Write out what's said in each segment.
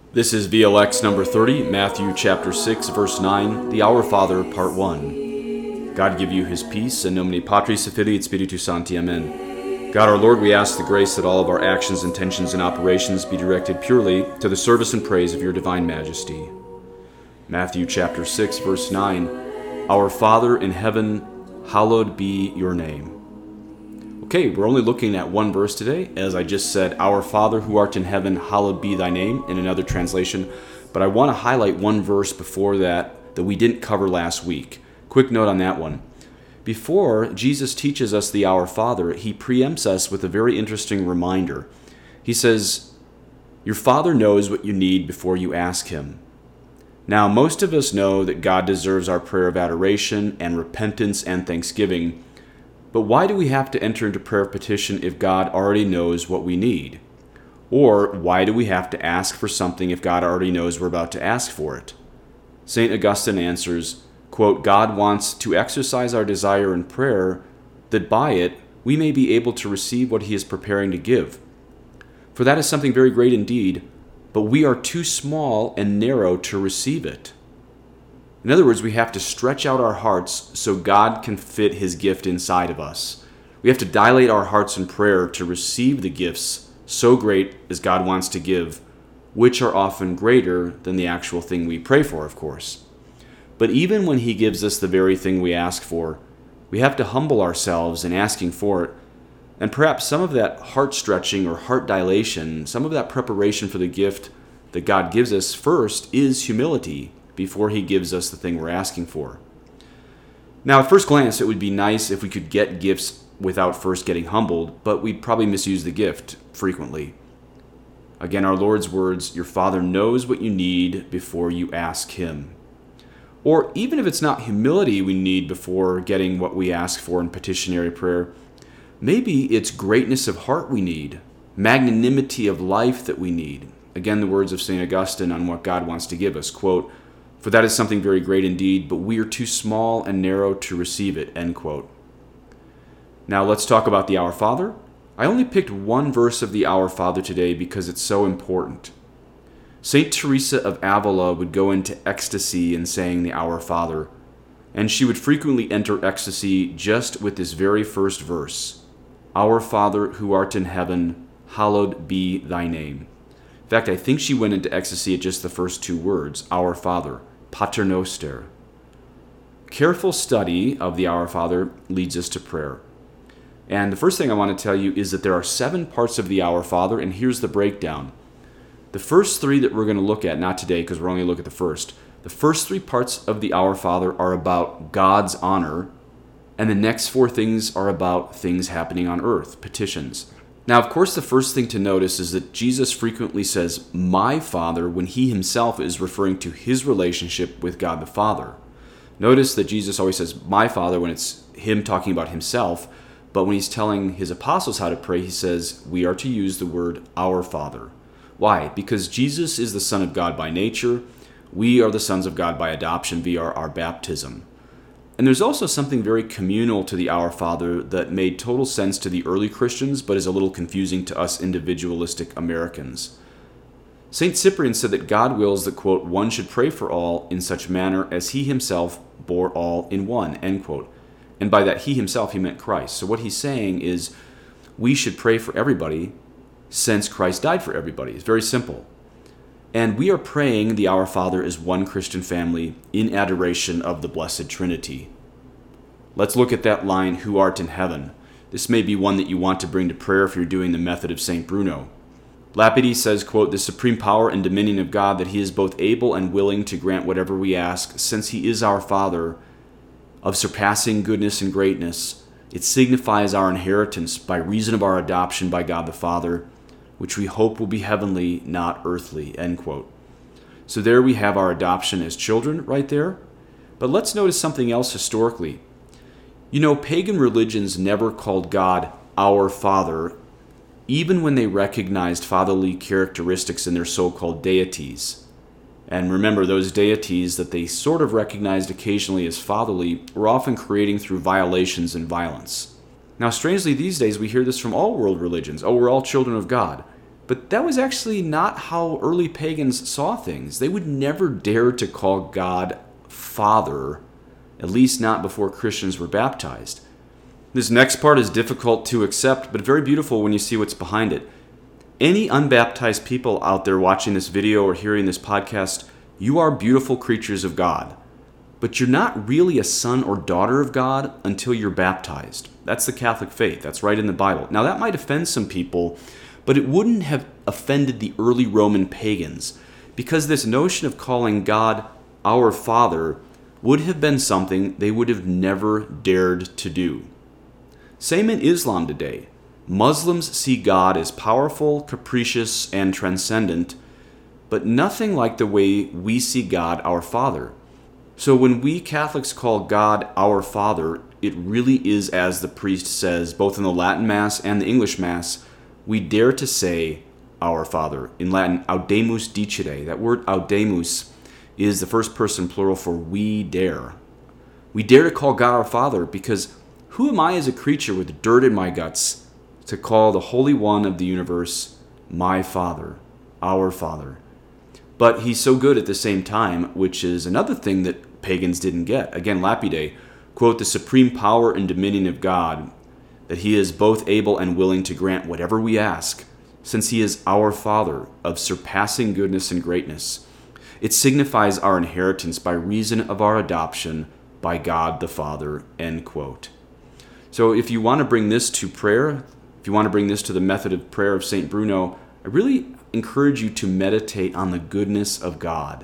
This is VLX number 30, Matthew chapter 6, verse 9, the Our Father, part 1. God give you his peace, in nomine Patris et Filii et Spiritus Sancti, Amen. God our Lord, we ask the grace that all of our actions, intentions, and operations be directed purely to the service and praise of your divine majesty. Matthew chapter 6, verse 9, Our Father in heaven, hallowed be your name. Okay, we're only looking at one verse today. As I just said, Our Father who art in heaven, hallowed be thy name, in another translation. But I want to highlight one verse before that we didn't cover last week. Quick note on that one. Before Jesus teaches us the Our Father, he preempts us with a very interesting reminder. He says, your Father knows what you need before you ask him. Now, most of us know that God deserves our prayer of adoration and repentance and thanksgiving. But why do we have to enter into prayer of petition if God already knows what we need? Or why do we have to ask for something if God already knows we're about to ask for it? St. Augustine answers, quote, God wants to exercise our desire in prayer that by it we may be able to receive what he is preparing to give. For that is something very great indeed, but we are too small and narrow to receive it. In other words, we have to stretch out our hearts so God can fit his gift inside of us. We have to dilate our hearts in prayer to receive the gifts so great as God wants to give, which are often greater than the actual thing we pray for, of course. But even when he gives us the very thing we ask for, we have to humble ourselves in asking for it. And perhaps some of that heart stretching or heart dilation, some of that preparation for the gift that God gives us first is humility, before he gives us the thing we're asking for. Now, at first glance, it would be nice if we could get gifts without first getting humbled, but we'd probably misuse the gift frequently. Again, our Lord's words, your Father knows what you need before you ask him. Or even if it's not humility we need before getting what we ask for in petitionary prayer, maybe it's greatness of heart we need, magnanimity of life that we need. Again, the words of St. Augustine on what God wants to give us, quote, for that is something very great indeed, but we are too small and narrow to receive it, end quote. Now let's talk about the Our Father. I only picked one verse of the Our Father today because it's so important. St. Teresa of Avila would go into ecstasy in saying the Our Father, and she would frequently enter ecstasy just with this very first verse, Our Father who art in heaven, hallowed be thy name. In fact, I think she went into ecstasy at just the first two words, Our Father, Pater Noster. Careful study of the Our Father leads us to prayer. And the first thing I want to tell you is that there are 7 parts of the Our Father, and here's the breakdown. The first 3 that we're going to look at, not today because we're only looking at the first. The first 3 parts of the Our Father are about God's honor, and the next 4 things are about things happening on earth, petitions. Now, of course, the first thing to notice is that Jesus frequently says, my Father, when he himself is referring to his relationship with God the Father. Notice that Jesus always says, my Father, when it's him talking about himself, but when he's telling his apostles how to pray, he says, we are to use the word Our Father. Why? Because Jesus is the Son of God by nature. We are the sons of God by adoption via our baptism. And there's also something very communal to the Our Father that made total sense to the early Christians, but is a little confusing to us individualistic Americans. St. Cyprian said that God wills that, quote, one should pray for all in such manner as he himself bore all in one, end quote. And by that he himself, he meant Christ. So what he's saying is we should pray for everybody since Christ died for everybody. It's very simple. And we are praying the Our Father as one Christian family in adoration of the Blessed Trinity. Let's look at that line, who art in heaven. This may be one that you want to bring to prayer if you're doing the method of St. Bruno. Lapide says, quote, the supreme power and dominion of God, that he is both able and willing to grant whatever we ask, since he is our Father, of surpassing goodness and greatness. It signifies our inheritance by reason of our adoption by God the Father, which we hope will be heavenly, not earthly, end quote. So there we have our adoption as children right there. But let's notice something else historically. You know, pagan religions never called God our Father, even when they recognized fatherly characteristics in their so-called deities. And remember, those deities that they sort of recognized occasionally as fatherly were often creating through violations and violence. Now, strangely, these days we hear this from all world religions. Oh, we're all children of God. But that was actually not how early pagans saw things. They would never dare to call God Father, at least not before Christians were baptized. This next part is difficult to accept, but very beautiful when you see what's behind it. Any unbaptized people out there watching this video or hearing this podcast, you are beautiful creatures of God. But you're not really a son or daughter of God until you're baptized. That's the Catholic faith. That's right in the Bible. Now, that might offend some people, but it wouldn't have offended the early Roman pagans, because this notion of calling God our Father would have been something they would have never dared to do. Same in Islam today. Muslims see God as powerful, capricious, and transcendent, but nothing like the way we see God our Father. So when we Catholics call God our Father, it really is as the priest says, both in the Latin Mass and the English Mass. We dare to say our Father. In Latin, audemus dicere. That word audemus is the first person plural for we dare. We dare to call God our Father because who am I as a creature with dirt in my guts to call the Holy One of the universe my Father, our Father? But he's so good at the same time, which is another thing that pagans didn't get. Again, Lapide, quote, the supreme power and dominion of God, that he is both able and willing to grant whatever we ask, since he is our Father of surpassing goodness and greatness. It signifies our inheritance by reason of our adoption by God the Father, end quote. So if you want to bring this to prayer, if you want to bring this to the method of prayer of St. Bruno, I really encourage you to meditate on the goodness of God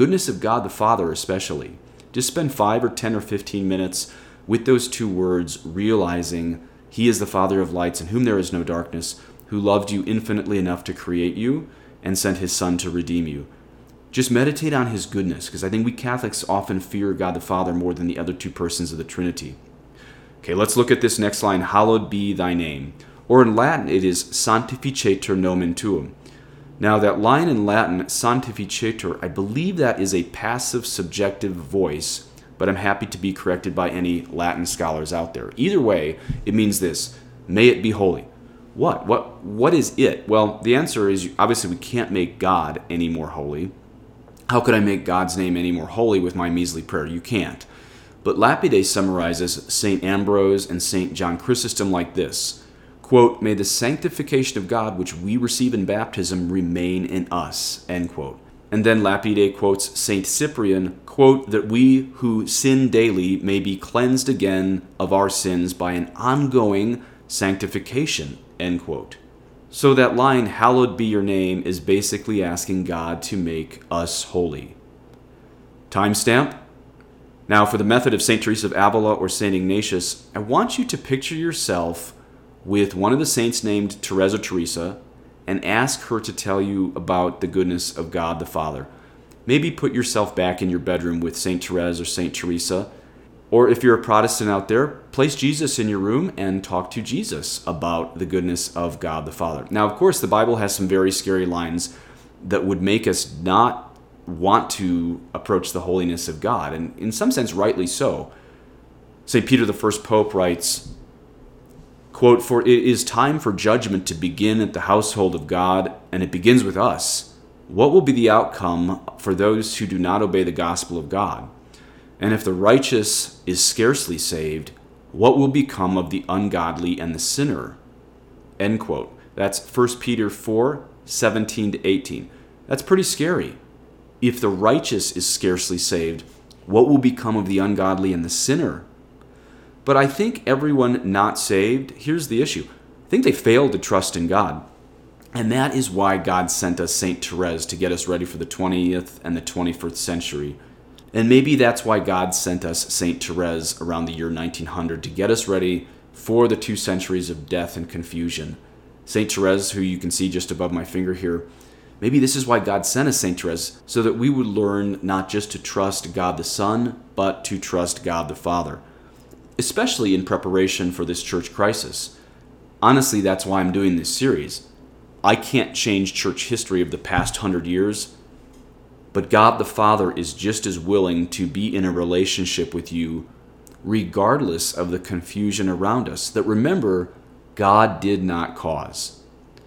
the Father especially. Just spend 5 or 10 or 15 minutes with those two words, realizing he is the Father of lights in whom there is no darkness, who loved you infinitely enough to create you and sent his Son to redeem you. Just meditate on his goodness, because I think we Catholics often fear God the Father more than the other two persons of the Trinity. Okay, let's look at this next line, hallowed be thy name. Or in Latin, it is sanctificetur nomen tuum. Now that line in Latin, sanctificetur, I believe that is a passive subjective voice, but I'm happy to be corrected by any Latin scholars out there. Either way, it means this, may it be holy. What is it? Well, the answer is, obviously we can't make God any more holy. How could I make God's name any more holy with my measly prayer? You can't. But Lapide summarizes St. Ambrose and St. John Chrysostom like this, quote, may the sanctification of God which we receive in baptism remain in us, end quote. And then Lapide quotes St. Cyprian, quote, that we who sin daily may be cleansed again of our sins by an ongoing sanctification, end quote. So that line, hallowed be your name, is basically asking God to make us holy. Timestamp. Now, for the method of St. Teresa of Avila or St. Ignatius, I want you to picture yourself with one of the saints named Therese or Teresa and ask her to tell you about the goodness of God the Father. Maybe put yourself back in your bedroom with St. Therese or St. Teresa. Or if you're a Protestant out there, place Jesus in your room and talk to Jesus about the goodness of God the Father. Now, of course, the Bible has some very scary lines that would make us not want to approach the holiness of God, and in some sense, rightly so. St. Peter the First Pope writes, quote, for it is time for judgment to begin at the household of God, and it begins with us. What will be the outcome for those who do not obey the gospel of God? And if the righteous is scarcely saved, what will become of the ungodly and the sinner? End quote. That's 1 Peter 4, 17 to 18. That's pretty scary. If the righteous is scarcely saved, what will become of the ungodly and the sinner? But I think everyone not saved, here's the issue. I think they failed to trust in God. And that is why God sent us St. Therese to get us ready for the 20th and the 21st century. And maybe that's why God sent us St. Therese around the year 1900 to get us ready for the 2 centuries of death and confusion. St. Therese, who you can see just above my finger here, maybe this is why God sent us St. Therese, so that we would learn not just to trust God the Son, but to trust God the Father, especially in preparation for this church crisis. Honestly, that's why I'm doing this series. I can't change church history of the past 100 years, but God the Father is just as willing to be in a relationship with you regardless of the confusion around us that, remember, God did not cause.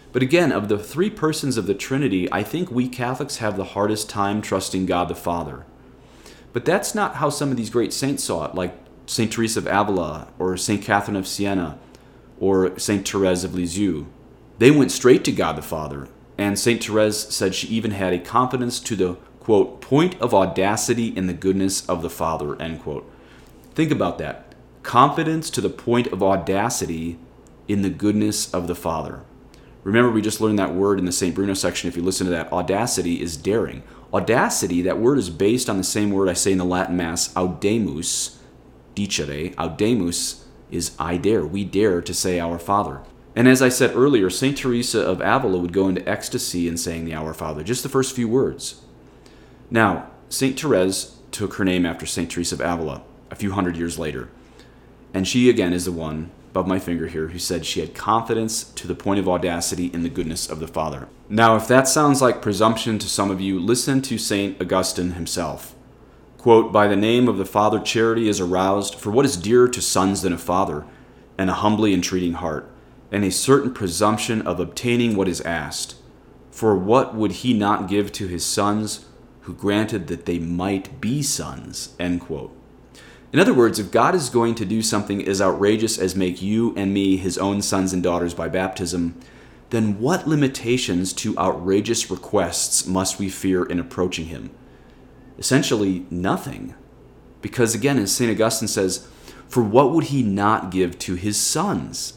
But again, of the three persons of the Trinity, I think we Catholics have the hardest time trusting God the Father. But that's not how some of these great saints saw it, like St. Teresa of Avila, or St. Catherine of Siena, or St. Therese of Lisieux. They went straight to God the Father, and St. Therese said she even had a confidence to the, quote, point of audacity in the goodness of the Father, end quote. Think about that. Confidence to the point of audacity in the goodness of the Father. Remember, we just learned that word in the St. Bruno section. If you listen to that, audacity is daring. Audacity, that word is based on the same word I say in the Latin Mass, audemus, dicere. Audemus is I dare. We dare to say our Father. And as I said earlier, St. Teresa of Avila would go into ecstasy in saying the Our Father, just the first few words. Now, St. Therese took her name after St. Teresa of Avila a few hundred years later. And she, again, is the one, above my finger here, who said she had confidence to the point of audacity in the goodness of the Father. Now, if that sounds like presumption to some of you, listen to St. Augustine himself. Quote, by the name of the Father charity is aroused for what is dearer to sons than a father, and a humbly entreating heart, and a certain presumption of obtaining what is asked. For what would he not give to his sons, who granted that they might be sons? End quote. In other words, if God is going to do something as outrageous as make you and me his own sons and daughters by baptism, then what limitations to outrageous requests must we fear in approaching him? Essentially, nothing. Because again, as St. Augustine says, for what would he not give to his sons?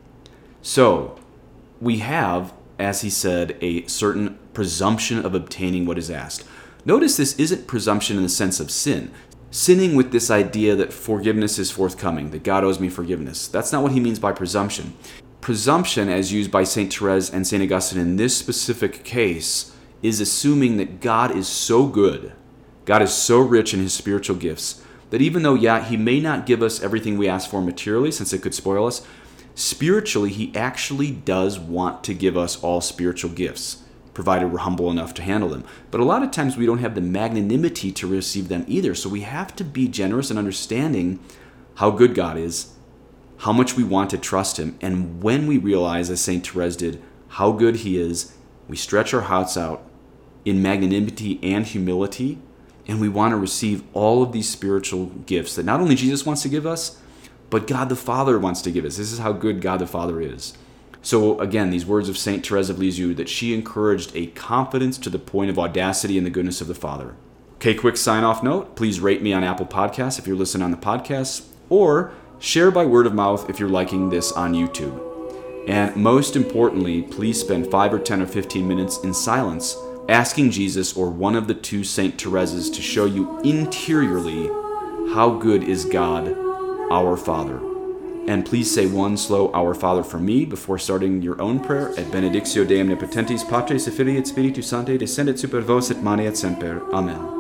So, we have, as he said, a certain presumption of obtaining what is asked. Notice this isn't presumption in the sense of sin. Sinning with this idea that forgiveness is forthcoming, that God owes me forgiveness. That's not what he means by presumption. Presumption, as used by St. Therese and St. Augustine in this specific case, is assuming that God is so good, God is so rich in his spiritual gifts, that even though, he may not give us everything we ask for materially, since it could spoil us, spiritually, he actually does want to give us all spiritual gifts, provided we're humble enough to handle them. But a lot of times we don't have the magnanimity to receive them either. So we have to be generous in understanding how good God is, how much we want to trust him. And when we realize, as St. Therese did, how good he is, we stretch our hearts out in magnanimity and humility, and we want to receive all of these spiritual gifts that not only Jesus wants to give us, but God the Father wants to give us. This is how good God the Father is. So again, these words of St. Therese of Lisieux, that she encouraged a confidence to the point of audacity in the goodness of the Father. Okay, quick sign-off note. Please rate me on Apple Podcasts if you're listening on the podcast, or share by word of mouth if you're liking this on YouTube. And most importantly, please spend 5 or 10 or 15 minutes in silence asking Jesus or one of the two St. Thereses to show you interiorly how good is God, our Father. And please say one slow Our Father for me before starting your own prayer at Benedictio Dei Omnipotentis Patris et Filii et Spiritus Sancti descendet super vos et maneat semper. Amen.